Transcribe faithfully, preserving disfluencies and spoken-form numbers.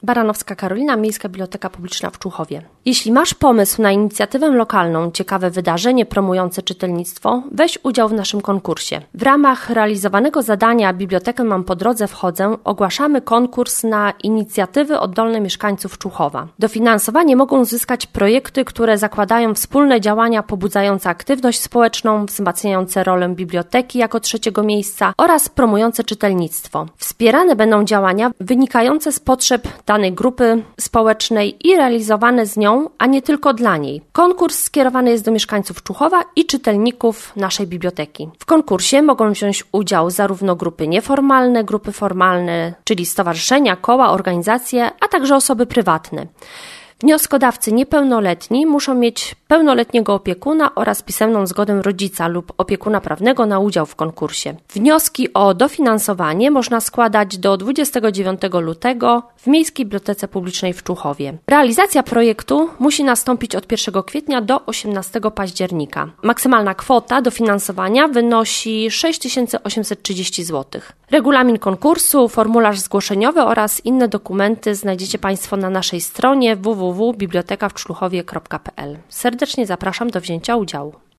Baranowska Karolina, Miejska Biblioteka Publiczna w Człuchowie. Jeśli masz pomysł na inicjatywę lokalną, ciekawe wydarzenie promujące czytelnictwo, weź udział w naszym konkursie. W ramach realizowanego zadania Bibliotekę Mam po drodze wchodzę ogłaszamy konkurs na inicjatywy oddolne mieszkańców Człuchowa. Dofinansowanie mogą uzyskać projekty, które zakładają wspólne działania pobudzające aktywność społeczną, wzmacniające rolę biblioteki jako trzeciego miejsca oraz promujące czytelnictwo. Wspierane będą działania wynikające z potrzeb danej grupy społecznej i realizowane z nią, a nie tylko dla niej. Konkurs skierowany jest do mieszkańców Człuchowa i czytelników naszej biblioteki. W konkursie mogą wziąć udział zarówno grupy nieformalne, grupy formalne, czyli stowarzyszenia, koła, organizacje, a także osoby prywatne. Wnioskodawcy niepełnoletni muszą mieć pełnoletniego opiekuna oraz pisemną zgodę rodzica lub opiekuna prawnego na udział w konkursie. Wnioski o dofinansowanie można składać do dwudziestego dziewiątego lutego w Miejskiej Bibliotece Publicznej w Człuchowie. Realizacja projektu musi nastąpić od pierwszego kwietnia do osiemnastego października. Maksymalna kwota dofinansowania wynosi sześć tysięcy osiemset trzydzieści złotych. Regulamin konkursu, formularz zgłoszeniowy oraz inne dokumenty znajdziecie Państwo na naszej stronie w w w kropka biblioteka w człuchowie kropka p l. Serdecznie zapraszam do wzięcia udziału.